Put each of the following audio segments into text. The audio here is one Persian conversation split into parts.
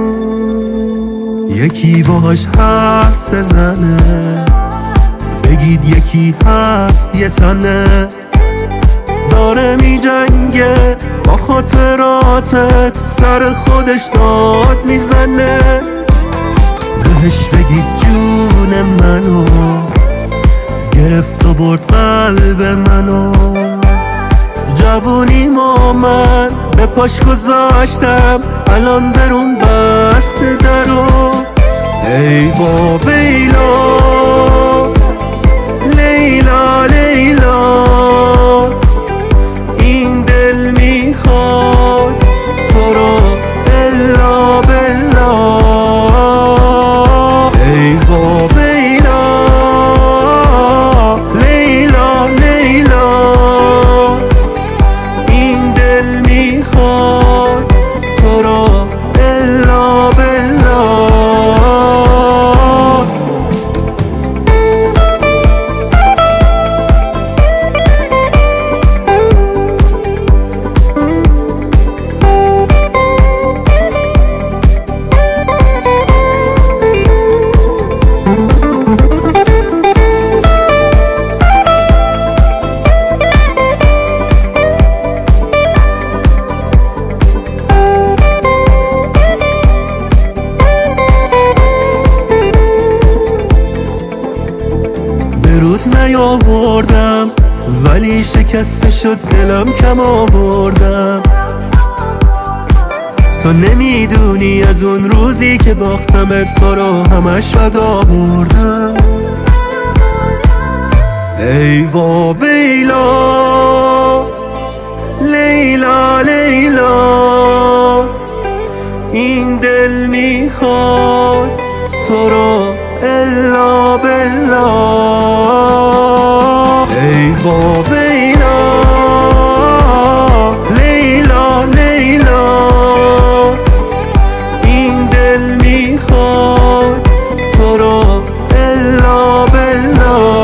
یکی باهاش حرف بزنه، بگید یکی هست یه تنه، داره می جنگه با خاطراتت، سر خودش داد میزنه. بهش بگید جون منو گرفت و برد قلب منو، جوونی ما من به پاش گذاشتم، الان درون بسته درو. ای با لیلا لیلا لیلا، این دل میخواد تو رو الا بلا. ای با لیلا لیلا لیلا، این دل میخواد تو رو الا بلا. روز نیاوردم ولی شکسته شد دلم، کم آوردم. تو نمیدونی از اون روزی که باختمت تو رو همش بد آوردم. ای وا لیلا لیلا لیلا، این دل میخواد تو رو الا بلا. ای با لیلا لیلا لیلا، این دل میخواد تو رو الا بلا.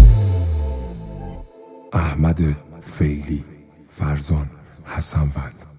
احمد فیلی، فرزان حسن‌ود.